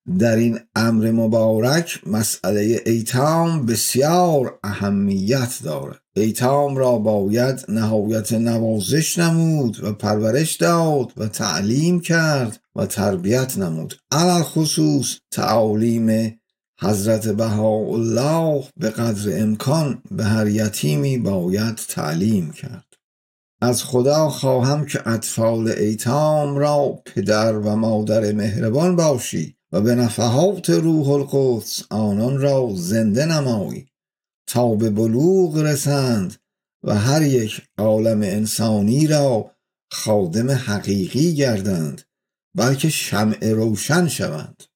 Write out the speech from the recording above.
در این امر مبارک مسئله ایتام بسیار اهمیت دارد. ایتام را باید نهایت نوازش نمود و پرورش داد و تعلیم کرد و تربیت نمود. علل خصوص تعالیم حضرت بهاءالله به قدر امکان به هر یتیمی باید تعلیم کرد. از خدا خواهم که اطفال ایتام را پدر و مادر مهربان باشی و به نفحات روح القدس آنان را زنده نمایی تا به بلوغ رسند و هر یک عالم انسانی را خادم حقیقی گردند، بلکه شمع روشن شوند.